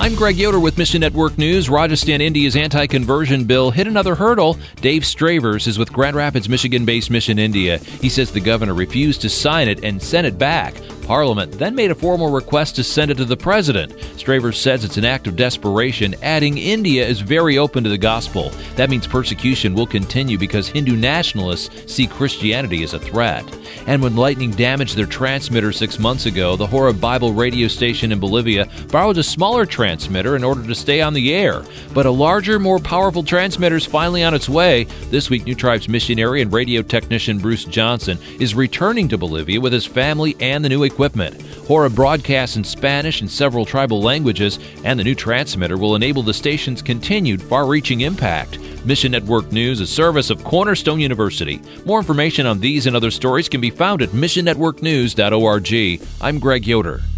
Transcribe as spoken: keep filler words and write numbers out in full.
I'm Greg Yoder with Mission Network News. Rajasthan, India's anti-conversion bill hit another hurdle. Dave Stravers is with Grand Rapids, Michigan-based Mission India. He says the governor refused to sign it and sent it back. Parliament then made a formal request to send it to the president. Stravers says it's an act of desperation, adding India is very open to the gospel. That means persecution will continue because Hindu nationalists see Christianity as a threat. And when lightning damaged their transmitter six months ago, the Horeb Bible radio station in Bolivia borrowed a smaller transmitter in order to stay on the air. But a larger, more powerful transmitter is finally on its way. This week, New Tribes missionary and radio technician Bruce Johnson is returning to Bolivia with his family and the new equipment. Horeb broadcasts in Spanish and several tribal languages, and the new transmitter will enable the station's continued far-reaching impact. Mission Network News, a service of Cornerstone University. More information on these and other stories can be found at mission network news dot org. I'm Greg Yoder.